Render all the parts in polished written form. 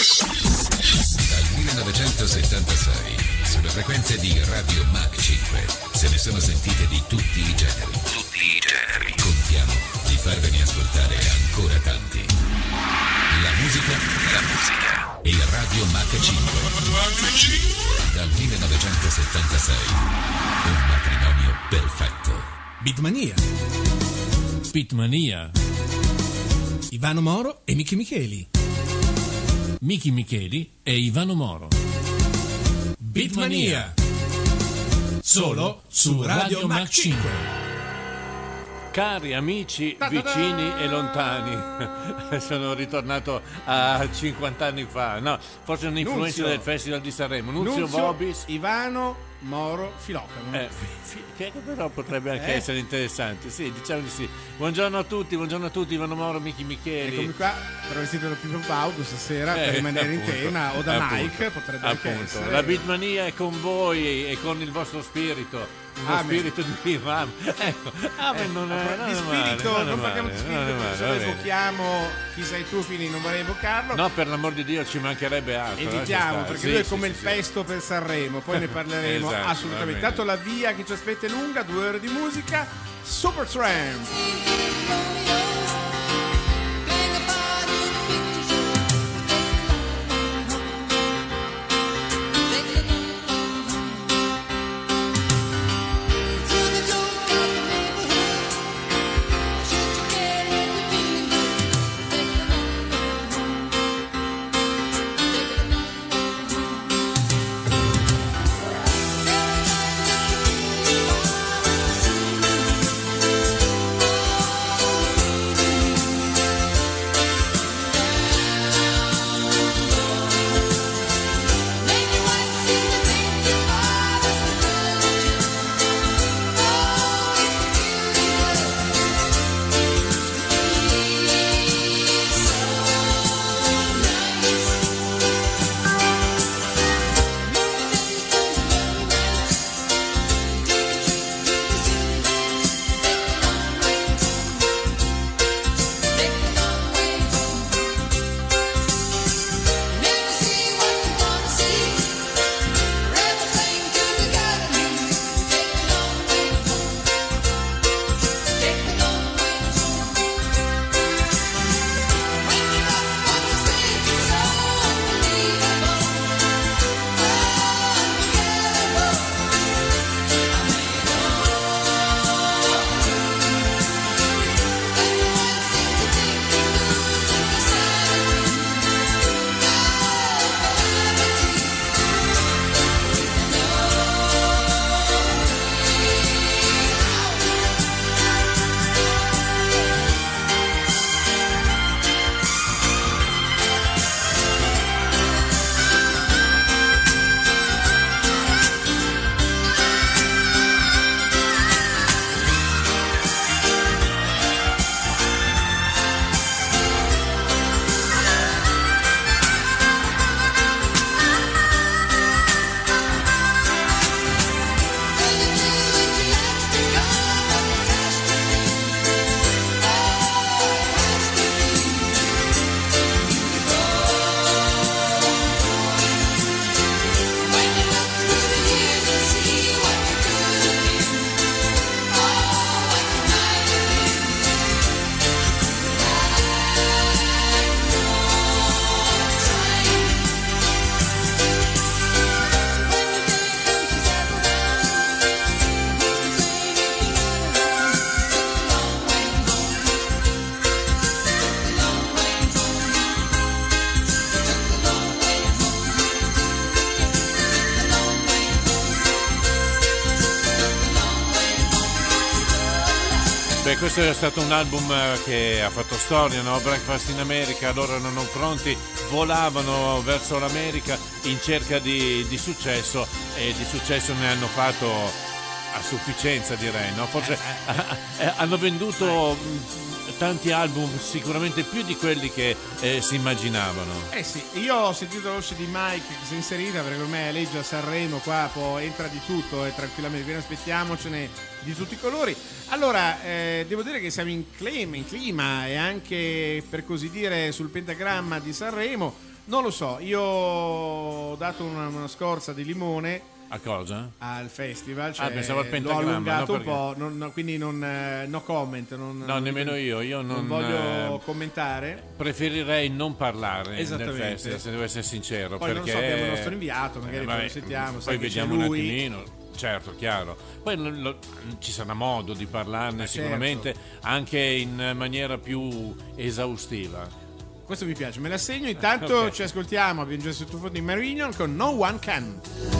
Dal 1976, sulle frequenze di Radio Mach 5, se ne sono sentite di tutti i generi. Tutti i generi. Contiamo di farvene ascoltare ancora tanti. La musica e Radio Mach 5. Dal 1976, un matrimonio perfetto. Beatmania. Ivano Moro e Miki Micheli. Miki Micheli e Ivano Moro. Beatmania. Solo su Radio Mach 5. Cari amici vicini e lontani, sono ritornato a 50 anni fa, no, forse un'influenza del Festival di Sanremo. Nunzio Bobis, Ivano Moro Filocamo, che però potrebbe anche essere interessante. Sì, diciamo di sì. Buongiorno a tutti, Ivano Moro, Miki Micheli. Eccomi qua, però vestito da Pippo Baudo stasera per rimanere appunto, in tema, o da appunto, Mike, potrebbe anche essere. La Beatmania è con voi e con il vostro spirito. Lo spirito di Imam, ecco, non di spirito, non parliamo di spirito, se evochiamo chi sei tu, Fini, non vorrei evocarlo. No, per l'amor di Dio, ci mancherebbe altro. Evitiamo, perché lui è come il pesto per Sanremo, poi ne parleremo assolutamente. Tanto la via che ci aspetta è lunga, 2 ore di musica. Supertramp. Questo è stato un album che ha fatto storia, no? Breakfast in America, loro erano pronti, volavano verso l'America in cerca di successo, e di successo ne hanno fatto a sufficienza, direi, no? Forse hanno venduto tanti album, sicuramente più di quelli che si immaginavano. Sì, io ho sentito la voce di Mike che si è inserita, perché ormai a legge a Sanremo qua entra di tutto e tranquillamente, quindi aspettiamocene di tutti i colori. Allora, devo dire che siamo in clima e anche, per così dire, sul pentagramma di Sanremo. Non lo so, io ho dato una scorza di limone. A cosa? Al festival, cioè, pensavo al pentagramma. L'ho allungato un po', quindi no comment. No, nemmeno io non voglio commentare. Preferirei non parlare del festival, se devo essere sincero. Poi perché non so, abbiamo il nostro inviato, magari poi lo sentiamo. Poi vediamo un attimino. Certo, chiaro. Poi ci sarà modo di parlarne sicuramente, anche in maniera più esaustiva. Questo mi piace, me la segno. Intanto okay. Ci ascoltiamo, abbiamo già sottofondo di Marillion con No One Can.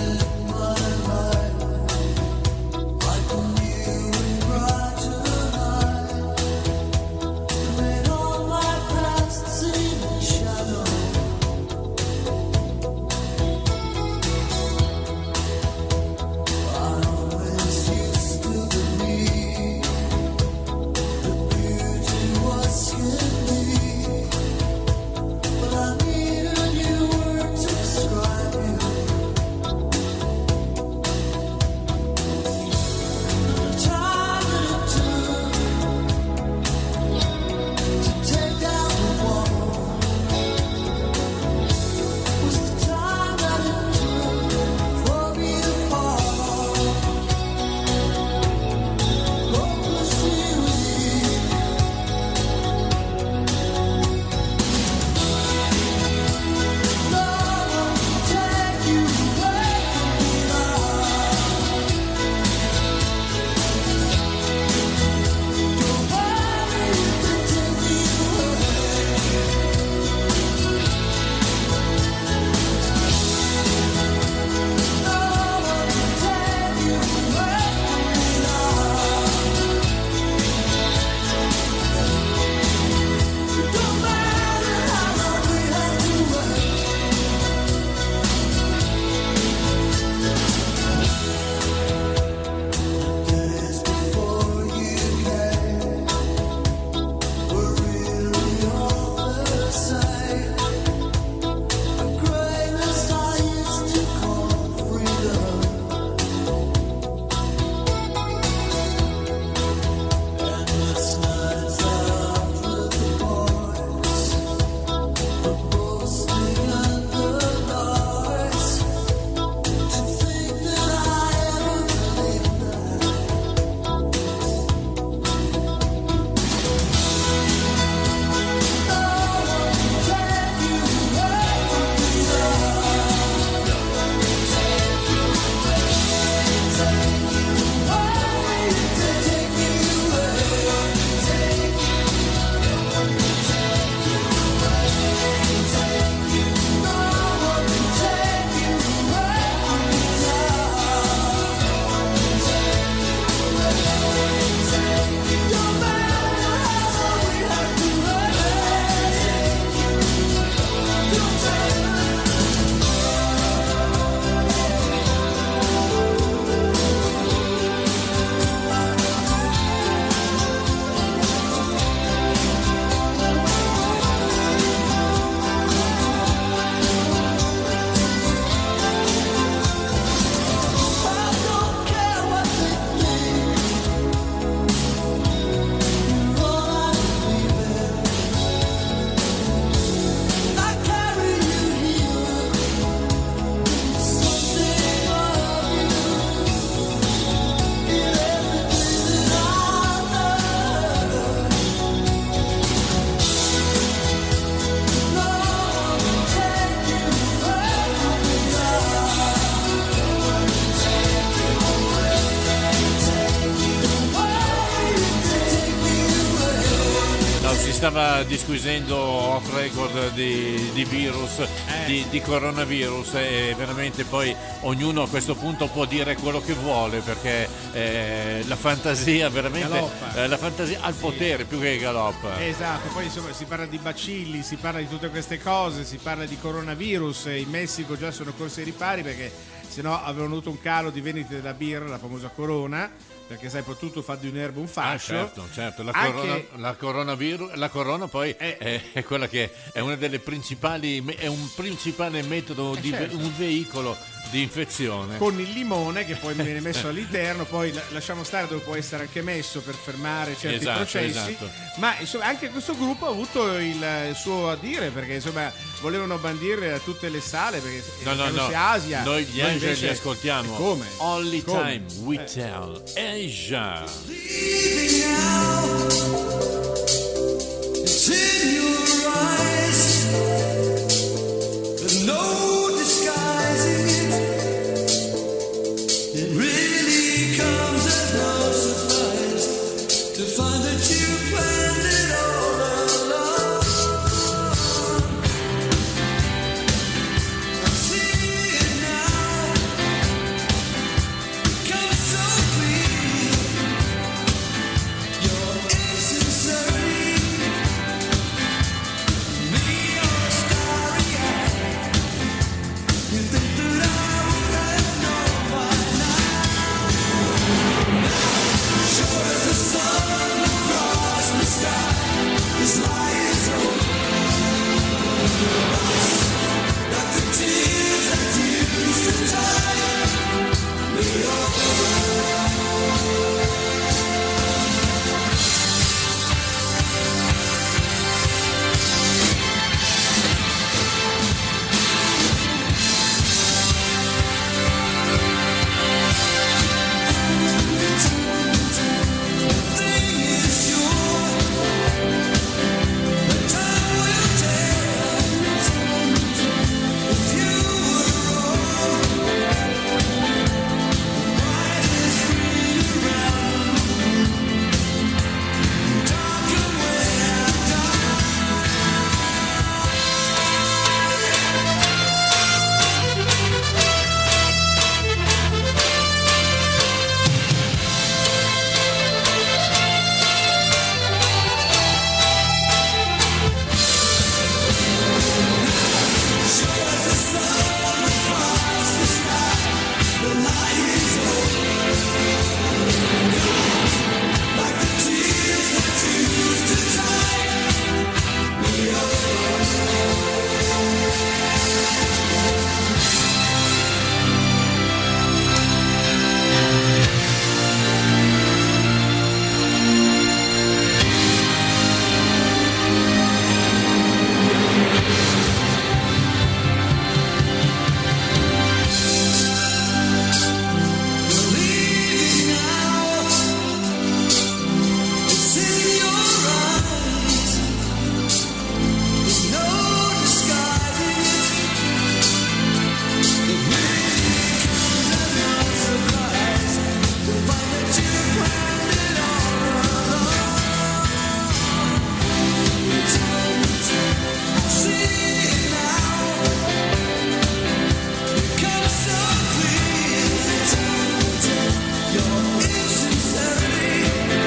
stava disquisendo off record di virus, di coronavirus, e veramente poi ognuno a questo punto può dire quello che vuole, perché la fantasia veramente la fantasia ha il potere più che galoppa. Esatto, poi insomma si parla di bacilli, si parla di tutte queste cose, si parla di coronavirus. In Messico già sono corsi ai ripari perché sennò avevano avuto un calo di vendite della birra, la famosa Corona, perché sai, tutto fa di un'erba un fascio. Certo. La corona poi è quella che è una delle principali, è un principale metodo un veicolo di infezione. Con il limone che poi viene messo all'interno, poi lasciamo stare dove può essere anche messo per fermare certi processi. Ma insomma anche questo gruppo ha avuto il suo a dire, perché insomma volevano bandire a tutte le sale, perché sia Asia. Noi gli Angeli li ascoltiamo. Come? Only Time We Tell Asia. It's in your eyes, there's no disguising it. It really comes as no surprise to find that you planned it all along. I see it now, it comes so clear. Your insincerity, me or starry-eyed. You think that I would have known by now? Sure as the sun across the sky, this lie is over. Like the tears that used to tie me over. Thing is sure, the time will tell if you were wrong. Right is green around, dark and way out dark. Sure as the sun across the sky, the night is over. Like the tears that used to tie me over. Leaving now, it's in your eyes. There's no disguising it. It really comes as no surprise to find that you planned it all along. I see it now. It comes so clear. Your insincerity,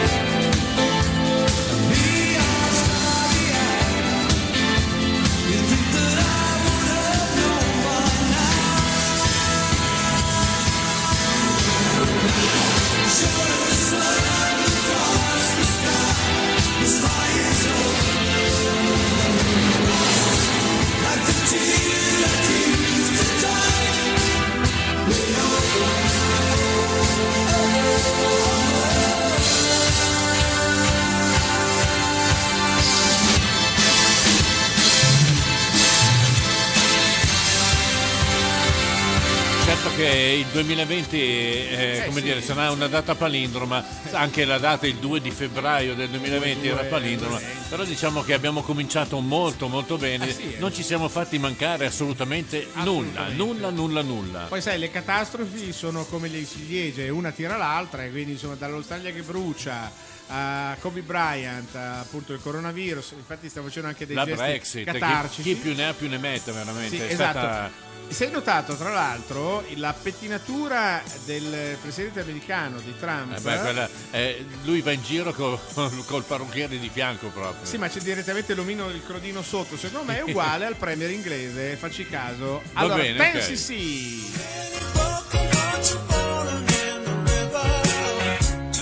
me or starry-eyed. You think that I would have known by now? Sure as the sun across the sky, this lie is over. Like the tears that used to tie me over. Certo che il 2020 come dire, sarà una data palindroma, anche la data il 2 di febbraio del 2020 era palindroma, però diciamo che abbiamo cominciato molto bene, non ci siamo fatti mancare assolutamente nulla. Poi sai, le catastrofi sono come le ciliegie, una tira l'altra, e quindi insomma dalla Australia che brucia a Kobe Bryant, appunto il coronavirus, infatti stiamo facendo anche dei La gesti Brexit, catarcici. chi più ne ha più ne mette veramente. Sì, è esatto. stata... Si è notato tra l'altro la pettinatura del presidente americano di Trump. Lui va in giro col parrucchiere di fianco proprio. Sì, ma c'è direttamente l'omino del crodino sotto. Secondo me è uguale al premier inglese, facci caso. Allora, bene, pensi ok. sì.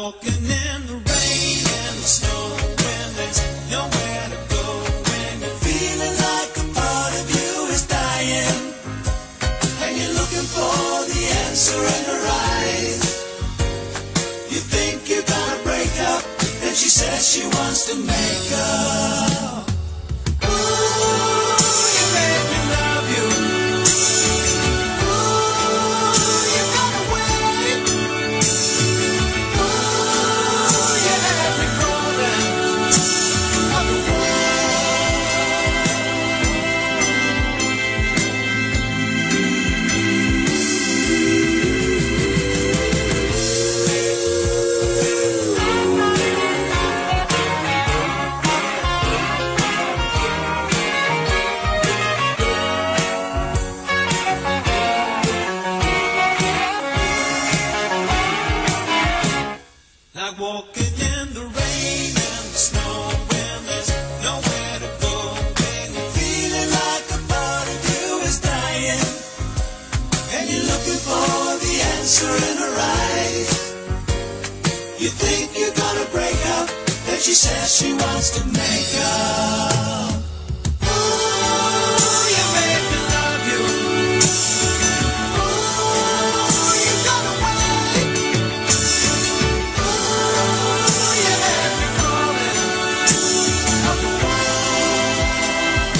walking in the rain and the snow when there's nowhere to go, when you're feeling like a part of you is dying, and you're looking for the answer in her eyes. You think you're gonna break up, and she says she wants to make up. Ooh, you made me love you. Ooh, you got away. Ooh, you had me crawling on the like walking in the rain and the snow when there's nowhere to go, when you're feeling like a part of you is dying, and you're looking for the answer in her eyes. You think you're gonna break up, and she says she wants to make up. Ooh, you made me love you. Ooh, you got away. Ooh, you had me crawling up the wall.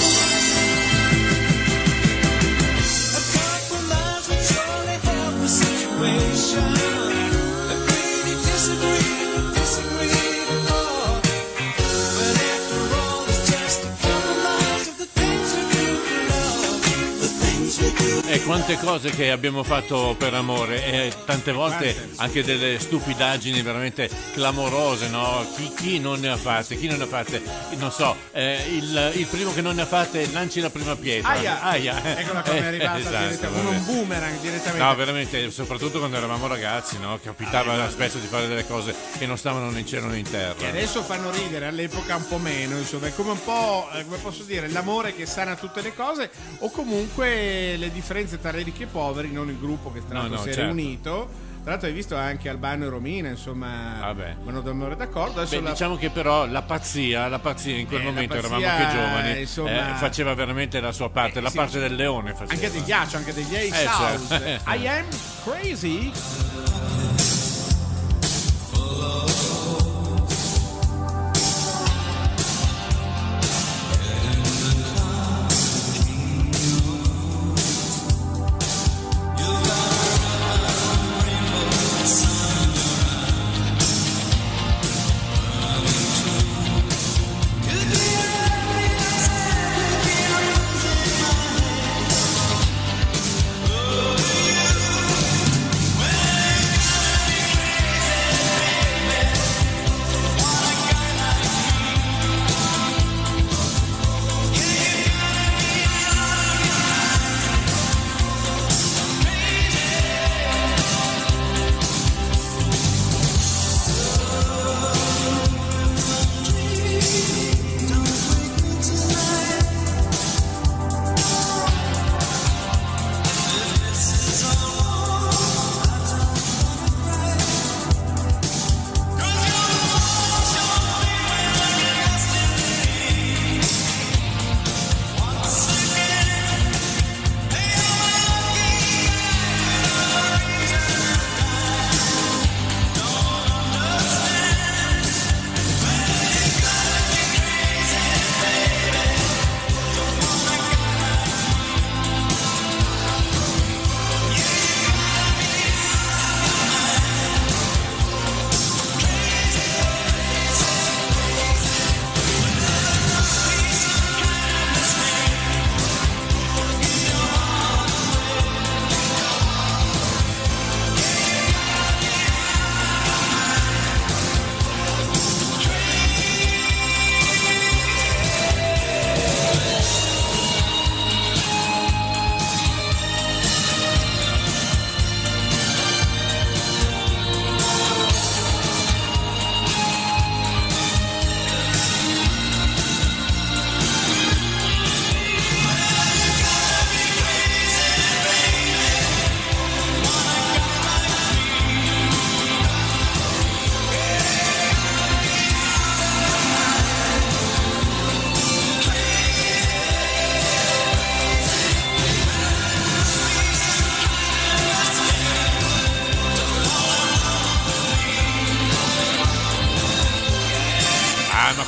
A compromise would surely help the situation. Agree to disagree to more. But after all, it's just a compromise of the things we do for love, the things we do. E quante cose che abbiamo fatto per amore, e tante volte anche delle stupidaggini veramente clamorose, no? Chi non ne ha fatte? Chi non ne ha fatte? Non so, il primo che non ne ha fatte lanci la prima pietra. Aia. Eccola come è arrivata esatto, con vabbè. un boomerang direttamente. No, veramente, soprattutto quando eravamo ragazzi, no? Capitava spesso di fare delle cose che non stavano né in cielo né in terra. E adesso fanno ridere, all'epoca un po' meno, insomma, è come un po', come posso dire, l'amore che sana tutte le cose, o comunque le differenze tra ricchi e poveri, non il gruppo che tra l'altro si è certo. riunito. Tra l'altro hai visto anche Albano e Romina, insomma, Vabbè. vanno d'amore d'accordo. Adesso Diciamo che però la pazzia in quel momento la eravamo pazzia, anche giovani, insomma, faceva veramente la sua parte, la sì. parte del leone faceva. anche del ghiaccio, anche degli Ace certo. House. I am crazy. When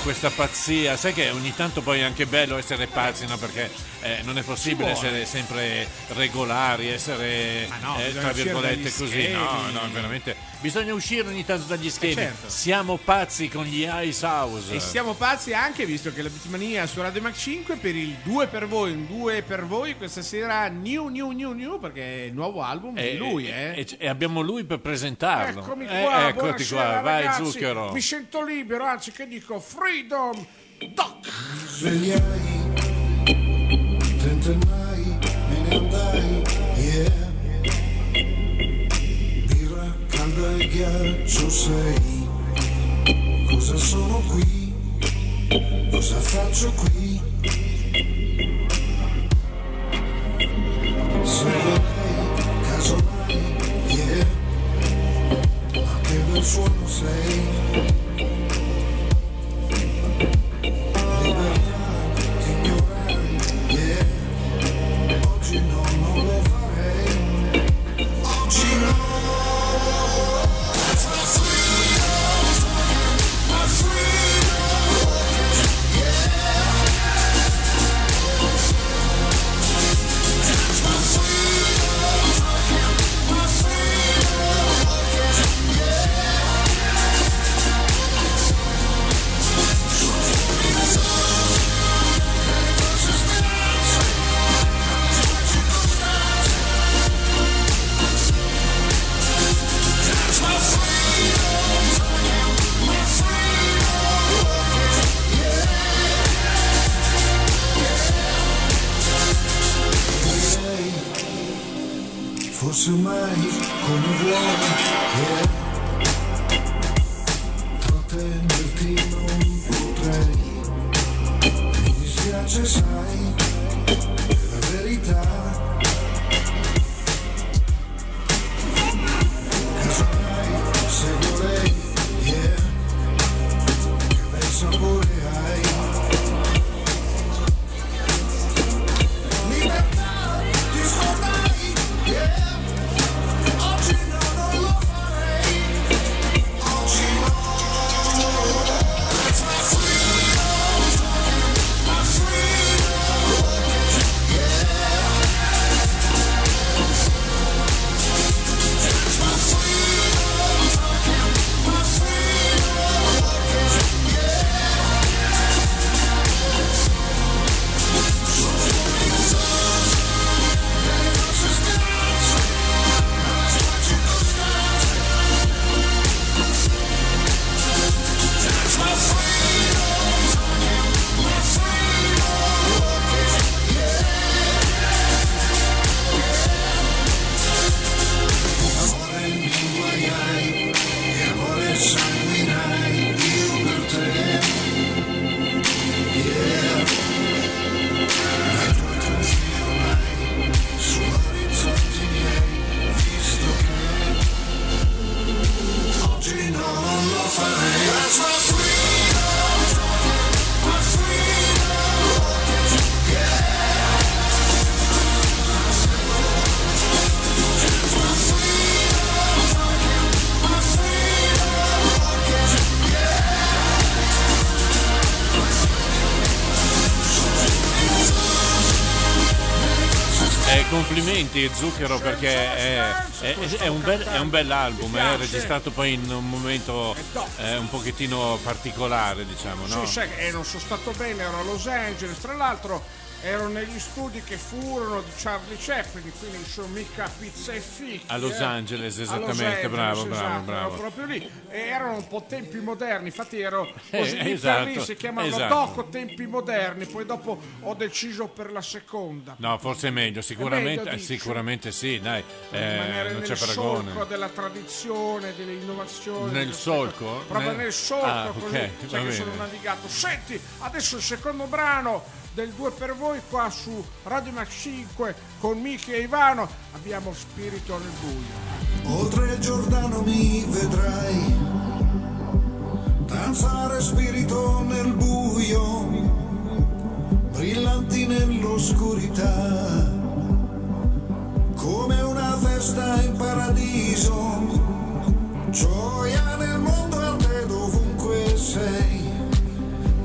questa pazzia. Sai che ogni tanto poi è anche bello essere pazzi, no? Perché non è possibile essere sempre regolari, essere tra virgolette così. No, veramente bisogna uscire ogni tanto dagli schemi. Certo. Siamo pazzi con gli Ice House. E siamo pazzi anche, visto che la Beatmania su Radio Max 5 per il 2 per voi, un 2 per voi questa sera, new, perché è il nuovo album di lui, E abbiamo lui per presentarlo. Eccomi qua, eccoti qua, vai ragazzi, Zucchero. mi sento libero, anzi che dico freedom, doc. Svegliai, tentennai, me ne andai, yeah. Birra calda e ghiaccio sei. Cosa sono qui? Cosa faccio qui? Seguirei, casomai, yeah. Ma che bel suono sei. Oggi no, non lo farei. Oggi no. That's my freedom, my freedom, yeah. That's my freedom, my freedom, forse mai come vuoi, yeah. Trattenerti non potrei, mi dispiace sai, è la verità. Casomai seguo lei, yeah. Che bel sapore hai. Libertà, ti scordai, yeah. Oggi no, non lo farei. Oggi no. That's my freedom, yeah. That's my freedom, amore mio hai, e amore sanguinai, io per te, yeah. La tua trasfila ormai, su orizzonti miei, visto che oggi no, non lo farei. That's my freedom, yeah. That's my Complimenti Zucchero, perché è un bel album, è registrato poi in un momento un pochettino particolare, diciamo, no? Sì, sai che non sono stato bene, ero a Los Angeles, tra l'altro ero negli studi che furono di Charlie Chaplin, quindi non sono mica pizza e fichi. A Los Angeles, esattamente, A Los Angeles, bravo. Ero proprio lì, e erano un po' tempi moderni, infatti ero così esatto, lì, si chiamavano esatto. Doco tempi moderni, poi dopo ho deciso per la seconda. No, forse è meglio, sicuramente, È meglio, dici? sicuramente sì, dai, Rimanere non c'è nel paragone. solco della tradizione, delle innovazioni. Nel delle- solco? Proprio nel solco, Ah, così, ok, va sai che sono bene. navigato. Senti, adesso il secondo brano del 2 per voi qua su Radio Max 5 con Miki e Ivano. Abbiamo Spirito nel buio. Oltre il Giordano mi vedrai danzare spirito nel buio, brillanti nell'oscurità, come una festa in paradiso, gioia nel mondo e a te dovunque sei,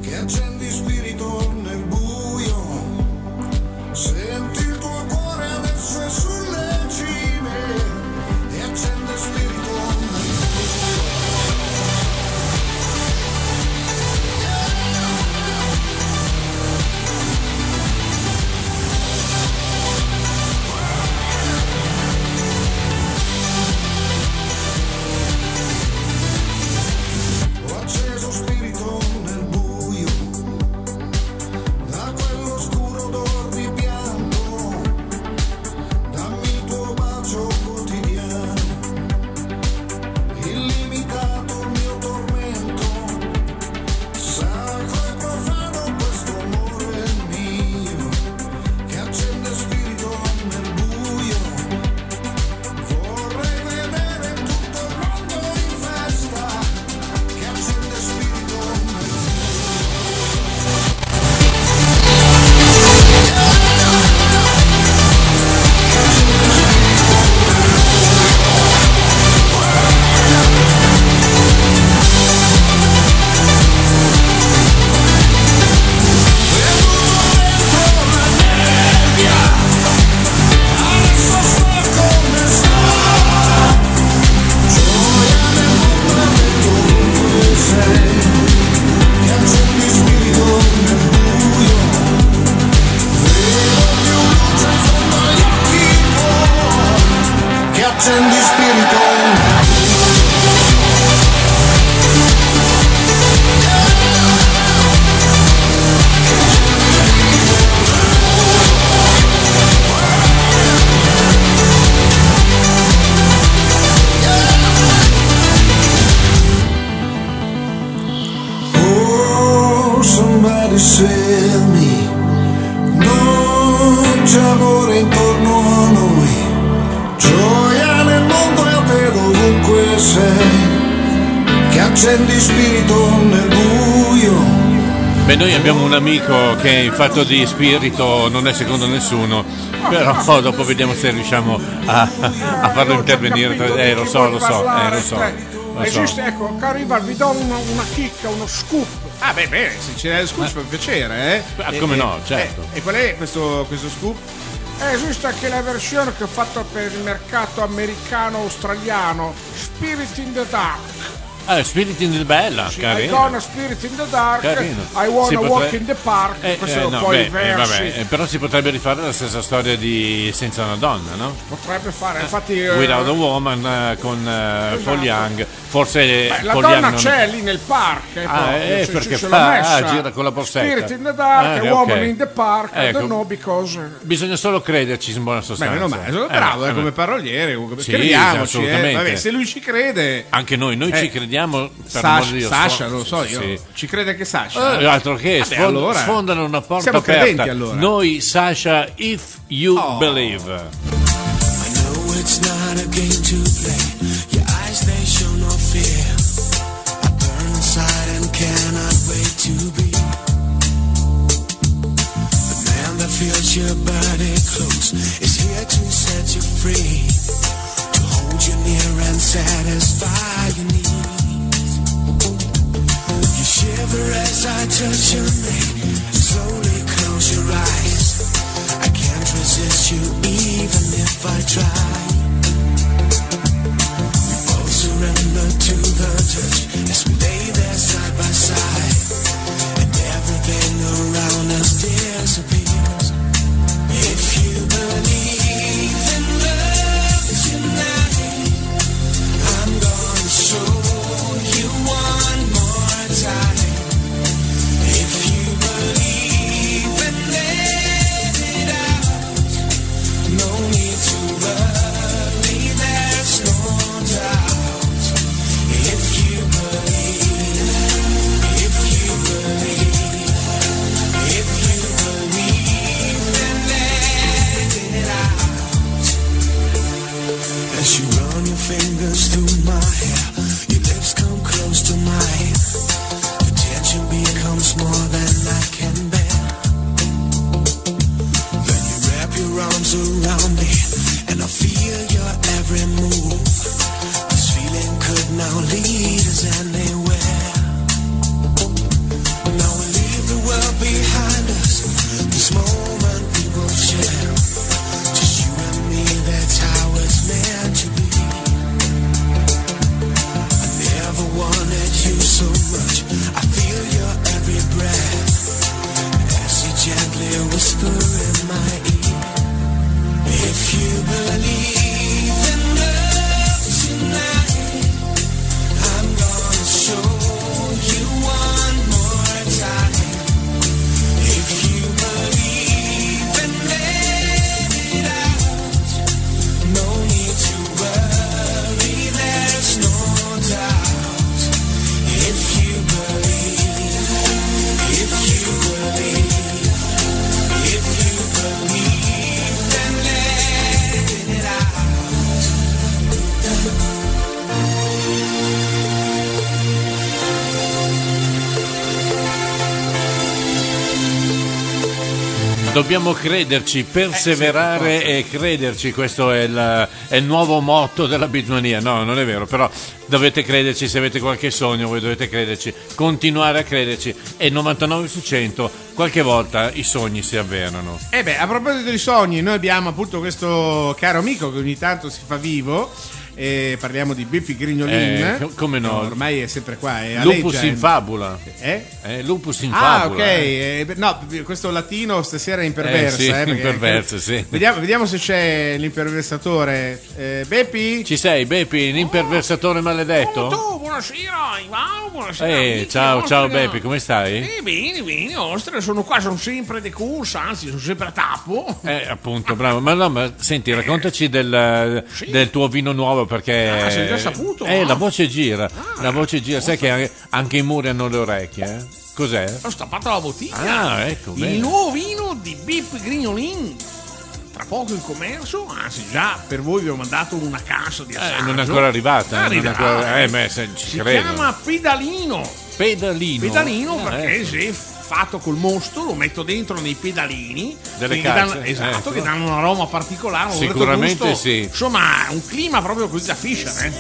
c'è amore intorno a noi, gioia nel mondo io vedo ovunque sei, che accendi spirito nel buio. Beh, noi abbiamo un amico che in fatto di spirito non è secondo nessuno, però dopo vediamo se riusciamo a farlo intervenire. Lo so. Esiste, ecco, caro Ivan, vi do una chicca, uno scoop. Ah, beh, se ce l'hai lo scoop fa piacere, come no, certo. E qual è questo scoop? Esiste anche la versione che ho fatto per il mercato americano-australiano, Spirit in the Dark. Spirit in the Bella, Sì, carino. I gonna spirit in the dark, Carino. I wanna walk in the park. Questo sono poi i versi. però si potrebbe rifare la stessa storia di Senza una donna, no? Potrebbe fare, infatti. Without a Woman con Paul Young. Forse la Paul donna Young c'è lì nel park. perché ce l'ha messa. gira con la borsetta. Spirit in the dark, a woman ok. in the park. I Ecco. don't know because. Bisogna solo crederci in buona sostanza. Beh, meno male, sono bravo come paroliere. Sì, crediamoci. assolutamente. Vabbè, se lui ci crede. Anche noi ci crediamo. Per Sasha, lo so io. Sì. Ci crede che Sasha? Altro che allora, sfondano una porta siamo aperta. credenti, allora. Noi, Sasha, if you believe. I know it's not a game to play. Your eyes, they show no fear. I burn inside and cannot wait to be the man that feels your body close, is here to set you free, to hold you near and satisfy your needs. You shiver as I touch your neck, slowly close your eyes. I can't resist you even if I try. We both surrender to the touch as we lay there side by side, and everything around us disappears. If you believe in love tonight, I'm gonna show you one more time. If you believe and let it out, no need to worry, there's no doubt. If you believe, if you believe, if you believe, then let it out. As you run your fingers through my hair, your lips come close to mine. The tension becomes more than I can bear. Then you wrap your arms around me, and I feel your every move. This feeling could now lead us anywhere. Now we leave the world behind us. This moment we will share. Just you and me, that's how it's meant to be. I never wanted you so much. I feel your every breath as you gently whisper in my ear. If you believe in love tonight, I'm gonna show you one more time. If you believe and let it out, no need to worry, there's no doubt. If you believe, if you believe, if you believe, then let it out. Dobbiamo crederci, perseverare e crederci, questo è il nuovo motto della Beatmania. No, non è vero, però dovete crederci, se avete qualche sogno voi dovete crederci, continuare a crederci, e 99 su 100 qualche volta i sogni si avverano. A proposito di sogni, noi abbiamo appunto questo caro amico che ogni tanto si fa vivo. Parliamo di Bippi Grignolin. Come no? Ormai è sempre qua. Lupus in fabula. Lupus in fabula. Ok. No, questo latino stasera è imperversa. Sì, imperversa, sì. Vediamo se c'è l'imperversatore. Beppi? Ci sei, Beppi, l'imperversatore maledetto? Buonasera, Ivano, buonasera. Ciao Beppi, come stai? Bene, ostra, sono qua, sono sempre de corsa, anzi sono sempre a tappo. Appunto, bravo. Ma senti, raccontaci del tuo vino nuovo, perché sei già saputo? La voce gira, sai che anche i muri hanno le orecchie, Cos'è? Ho stappato la bottiglia. Ecco, il bene. nuovo vino di Bippi Grignolin. tra poco in commercio, anzi già per voi vi ho mandato una cassa di assaggio. Non è ancora arrivata. Arriverà, ci si credo. chiama Pedalino. Pedalino Perché se fatto col mosto lo metto dentro nei pedalini delle che calze, esatto, che danno un aroma particolare, un sicuramente gusto, sì. insomma un clima proprio così da Fisher,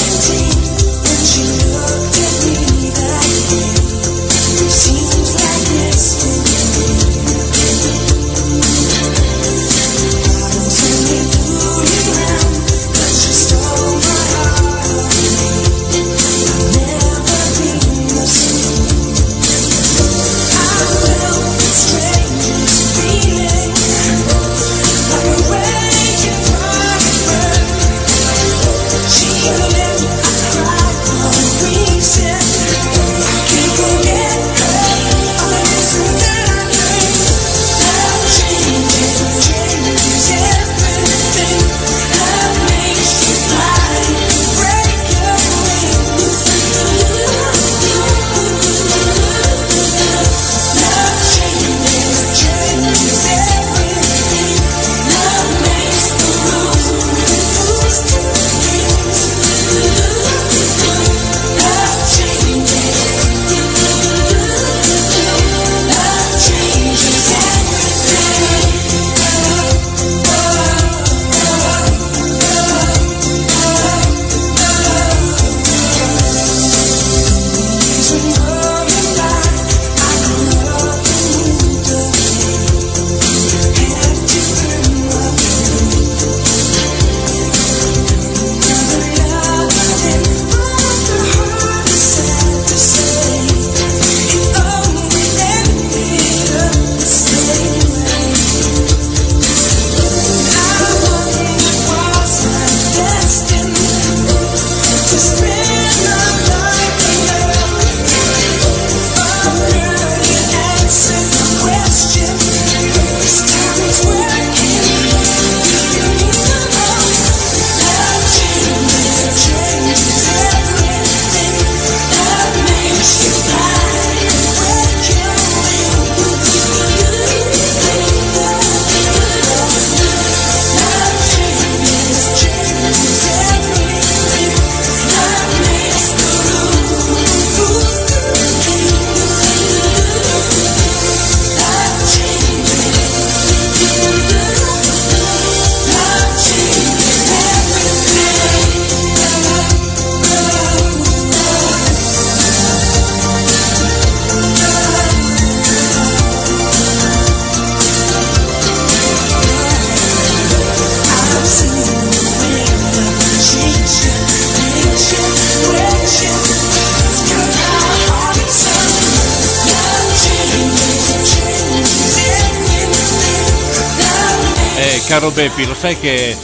Caro Beppi, lo sai che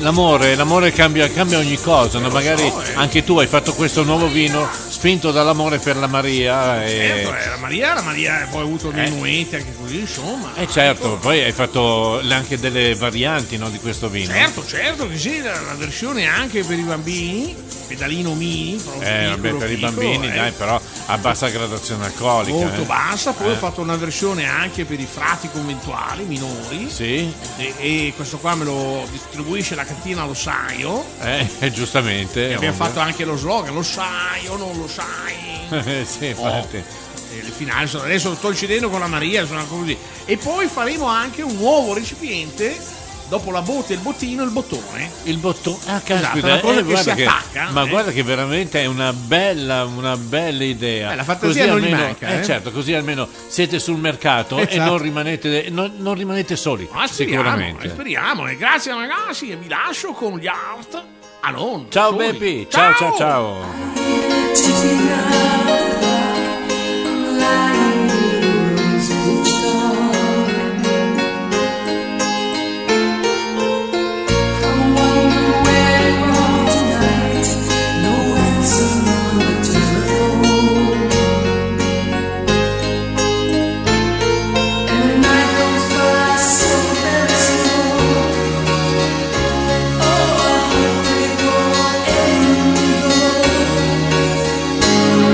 l'amore cambia ogni cosa, no? Magari anche tu hai fatto questo nuovo vino spinto dall'amore per la Maria. Certo, la Maria poi ha avuto dei nueti anche così, insomma. Certo, poi hai fatto anche delle varianti, no, di questo vino. Certo che sì, la versione anche per i bambini, pedalino mini, proprio per i bambini, dai, però a bassa gradazione alcolica. Molto bassa, poi ho fatto una versione anche per i frati conventuali minori. Sì. E questo qua me lo distribuisce la catena Lo Saio. Giustamente. E abbiamo fatto anche lo slogan, lo sai o non lo sai. Sì, infatti. Le finali adesso sto incidendo con la Maria, sono così. E poi faremo anche un nuovo recipiente. Dopo la botte e il bottino, il bottone. Il bottone, caspita, esatto, una cosa che si attacca. Ma guarda che veramente è una bella idea. La fantasia così non almeno, gli manca. Certo, così almeno siete sul mercato e non rimanete soli. Sicuramente. Speriamo. E grazie ragazzi, e vi lascio con gli Art Alone. Ciao Beppi, ciao. Oh,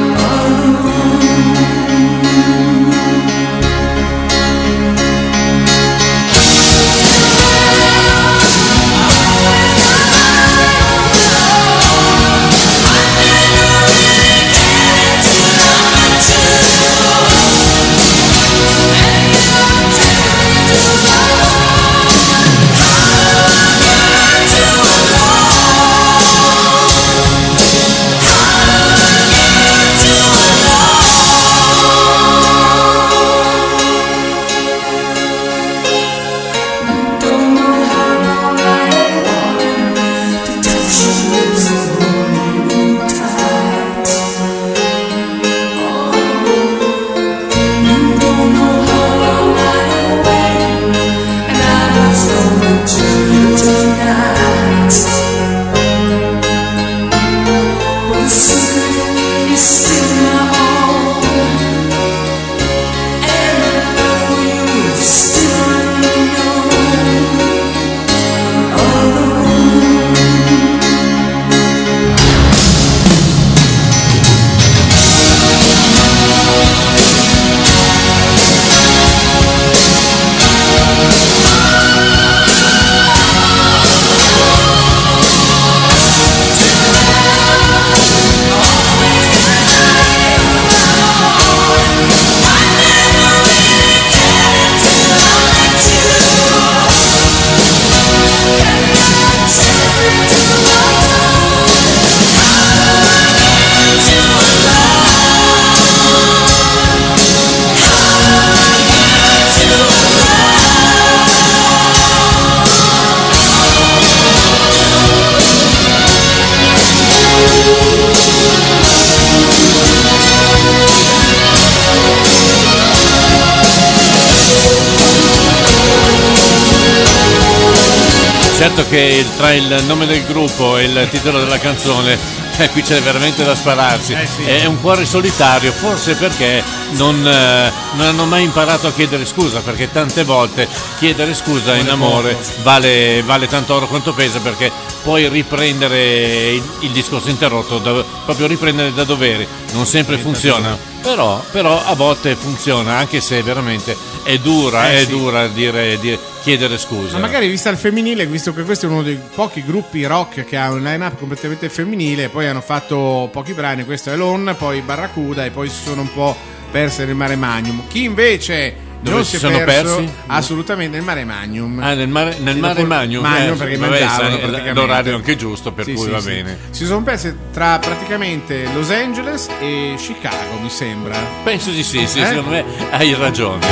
Certo che tra il nome del gruppo e il titolo della canzone qui c'è veramente da spararsi. Sì. È un cuore solitario, forse perché non hanno mai imparato a chiedere scusa, perché tante volte chiedere scusa in amore vale tanto oro quanto pesa, perché puoi riprendere il discorso interrotto, proprio riprendere da dovere. Non sempre funziona, però a volte funziona, anche se veramente è dura dire chiedere scusa. Ma magari vista il femminile, visto che questo è uno dei pochi gruppi rock che ha un line-up completamente femminile, poi hanno fatto pochi brani, questo è Lon, poi Barracuda e poi si sono un po' perse nel Mare Magnum. Chi invece Dove non si si è sono perso persi? Assolutamente nel Mare Magnum. Nel mare Magnum, perché mangiavano praticamente. L'orario anche giusto, per cui va bene. Si sono persi tra praticamente Los Angeles e Chicago, mi sembra. Penso di sì, secondo me hai ragione.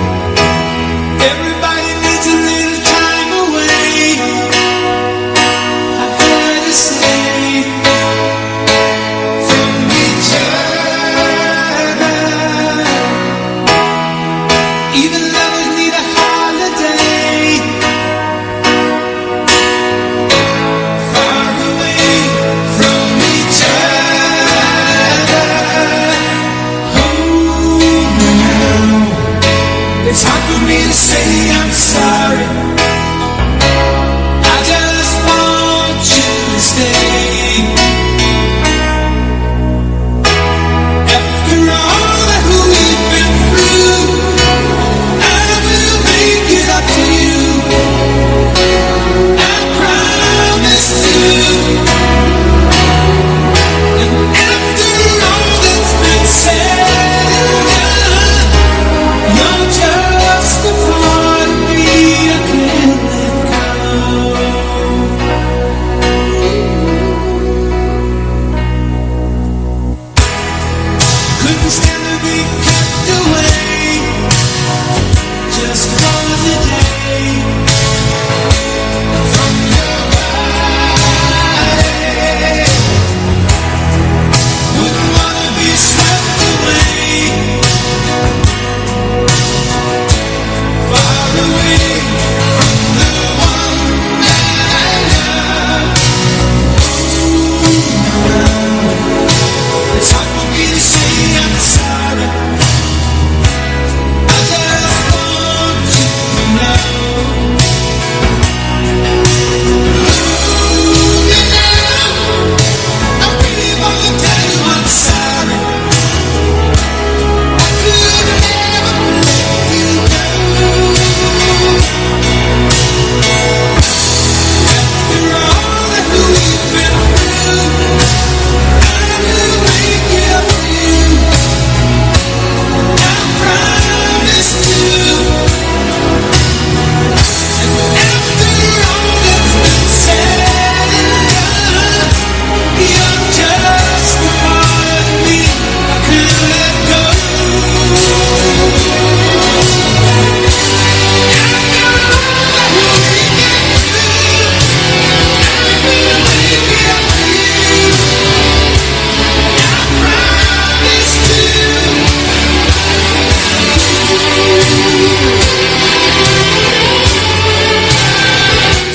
Everybody needs a little time away. I had to say from each other. Even lovers need a holiday. Far away from each other. Oh, now it's hard for me to say I'm sorry.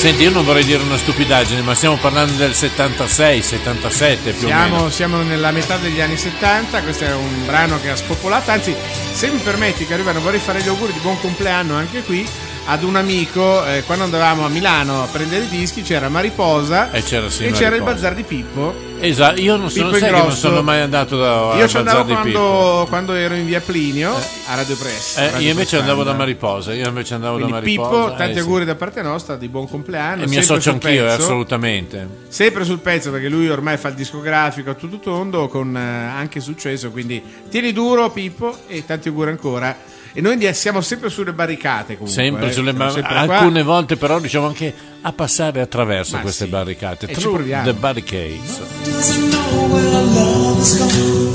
Senti, io non vorrei dire una stupidaggine, ma stiamo parlando del 76, 77 più o meno. Siamo nella metà degli anni 70, questo è un brano che ha spopolato, anzi, se mi permetti caro Ivano, vorrei fare gli auguri di buon compleanno anche qui ad un amico. Quando andavamo a Milano a prendere i dischi c'era Mariposa c'era il bazar di Pippo. Esatto, io non sono, sai che non sono mai andato io ci andavo Pippo. quando ero in via Plinio a Radio Press. Io invece andavo da Mariposa. Pippo, tanti auguri da parte nostra, di buon compleanno. E mi associo anch'io, assolutamente. Sempre sul pezzo, perché lui ormai fa il discografico a tutto tondo con anche successo. Quindi tieni duro, Pippo, e tanti auguri ancora. E noi siamo sempre sulle barricate comunque. Sempre sulle alcune volte però riusciamo anche a passare attraverso queste barricate. Through the barricades. Doesn't know where love is gone.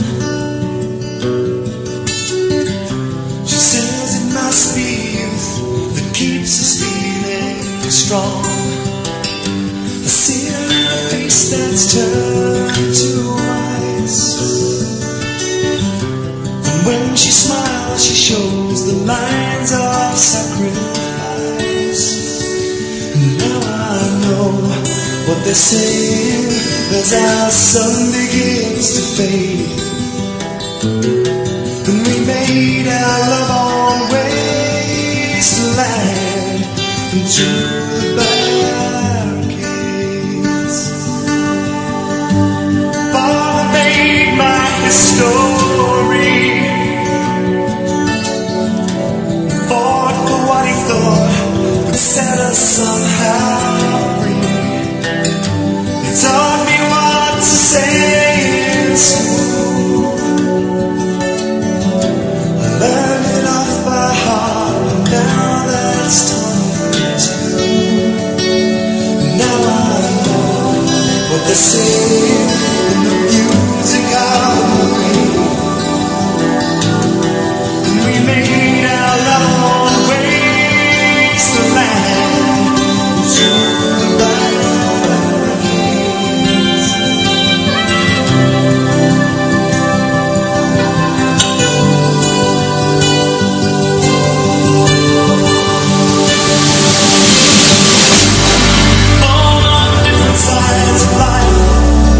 She says it must be youth that keeps us feeling strong. I see her in a face that's turned to ice. And when she smiles, she shows the lines of sacrifice. And now I know what they're saying as our sun begins to fade. And we made our love on wasteland into the barricades. Father made my history, fought for what he thought would set us somehow free. He taught me what to say in school. I learned it off by heart, and now that's taught to. And now I know what they say in the music of the rain. And we made our love on wasteland to the barricades. Born on different sides of life,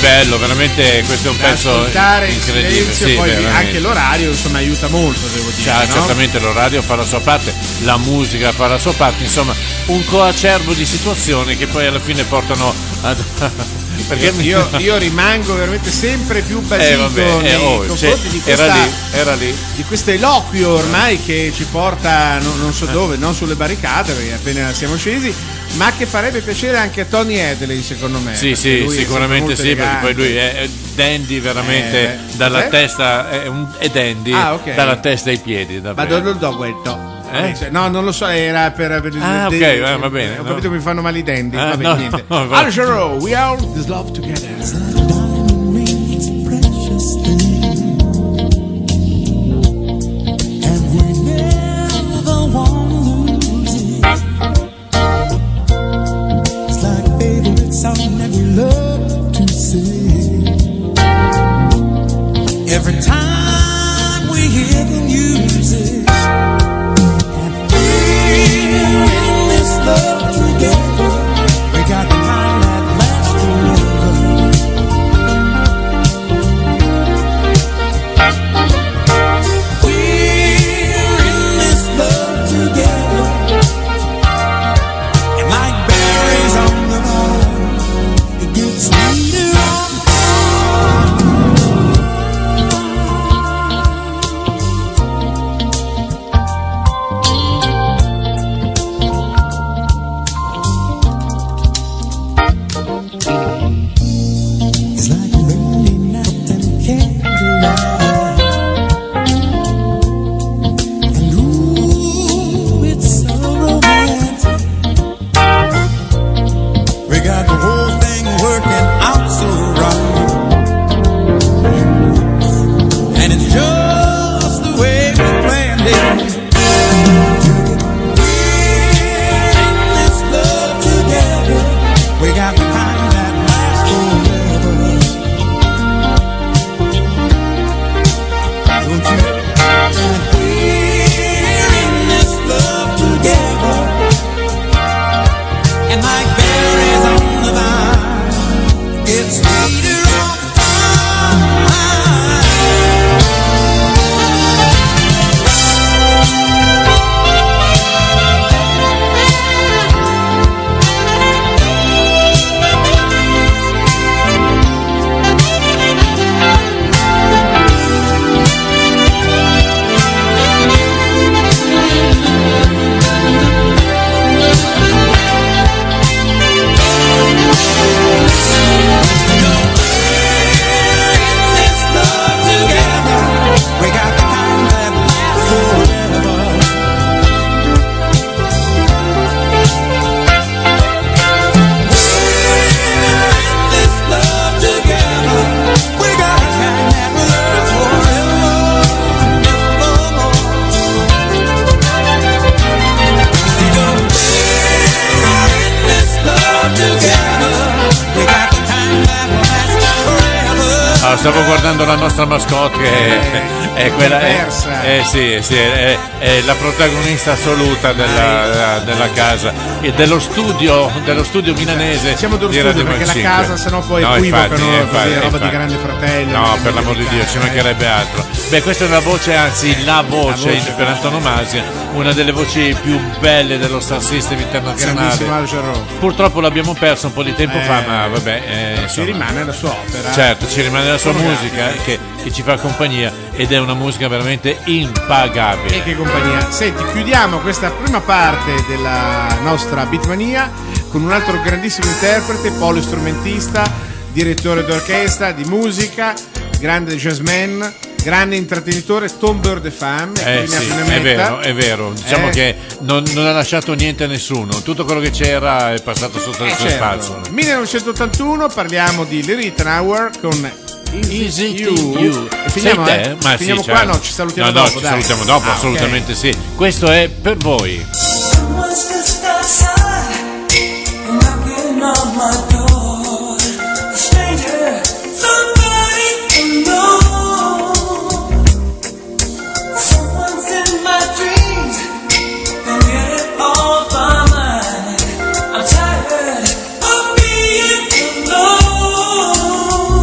bello, veramente questo è un pezzo ascoltare il incredibile. silenzio, Sì, poi veramente. anche l'orario insomma aiuta molto, devo dire. Cioè, no? certamente l'orario fa la sua parte, la musica fa la sua parte, insomma un coacervo di situazioni che poi alla fine portano ad... Perché Io rimango veramente sempre più basito nei confronti di questa, era lì. di questo eloquio ormai che ci porta non so dove, non sulle barricate perché appena siamo scesi, ma che farebbe piacere anche a Tony Hadley, secondo me. Sì, perché lui è sicuramente sempre sì, molto perché poi elegante. lui è dandy veramente dalla cos'è? testa, è dandy ok. dalla testa ai piedi, Ma davvero. non lo questo. Eh? No, non lo so, era per ok, va bene, Ho no. capito che mi fanno male i denti. Ah, Vabbè, no, niente. no, va. Allora, we all this love together. Diamond rings, precious thing, and we never want to lose it. It's like a favorite song that we love to sing. Every time we hear the music, and we're in this love together. We got the kind that lasts forever. We're in this love together, and like berries on the vine, it gets sweeter on the It's like a rainy night and candlelight, and ooh, it's so romantic. We got the whole thing working out so right, and it's just the way we planned it. We're in this love together. We got the kind that lasts forever. Don't you? We're in this love together, and like berries on the vine, it's sweeter all the time. This love together, we got the kind that lasts forever. This love together, we got the kind that lasts forever. This love together, we got the kind that lasts forever. Ah, stavo guardando la nostra mascotte che è quella perversa. sì, è la protagonista assoluta della casa e dello studio milanese. Siamo dello di studio Radio perché la 5. casa sennò poi No, equivocano, infatti, così, roba di infatti. Grande Fratello. No, di per l'amor di Dio, ci mancherebbe altro. Beh, questa è la voce, anzi la voce per antonomasia, una delle voci più belle dello Star System internazionale. Grandissimo Al Jarreau. Purtroppo l'abbiamo perso un po' di tempo fa, ma vabbè. Ci insomma. rimane la sua opera. Certo, ci rimane la sua Fonografica. musica che ci fa compagnia ed è una musica veramente impagabile. E che compagnia. Senti, chiudiamo questa prima parte della nostra Beatmania con un altro grandissimo interprete, polistrumentista, direttore d'orchestra, di musica, grande jazzman, grande intrattenitore, Tom Bird the Fan. Sì, è vero. Diciamo che non ha lasciato niente a nessuno. Tutto quello che c'era è passato sotto le sue spazzole. 1981 parliamo di Lyric Hour con Easy You. E finiamo, Sei te? Ma finiamo sì, qua, certo. no, ci salutiamo No, dopo. ci dai. salutiamo dopo, Ah, assolutamente ok. sì. Questo è per voi. Someone's just outside, knocking on my door. A stranger, somebody unknown. Someone's in my dreams, don't get it off my mind. I'm tired of being alone.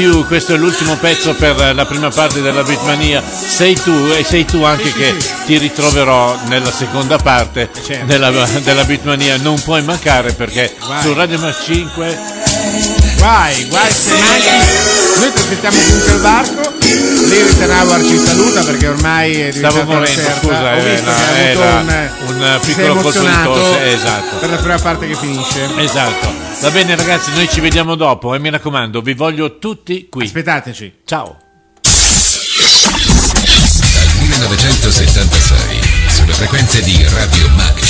You, questo è l'ultimo pezzo per la prima parte della Beatmania. Sei tu anche che ti ritroverò nella seconda parte della Beatmania. Non puoi mancare perché su Radio Mac 5 guai se manchi. Noi ti aspettiamo comunque al varco. Lei Tenauer ci saluta perché ormai è stavo morendo, scusa, ho visto che ha avuto un piccolo emozionato esatto, per la prima parte che finisce. Esatto. Va bene ragazzi, noi ci vediamo dopo e mi raccomando, vi voglio tutti qui. Aspettateci. Ciao. Dal 1976 sulle frequenze di Radio Mac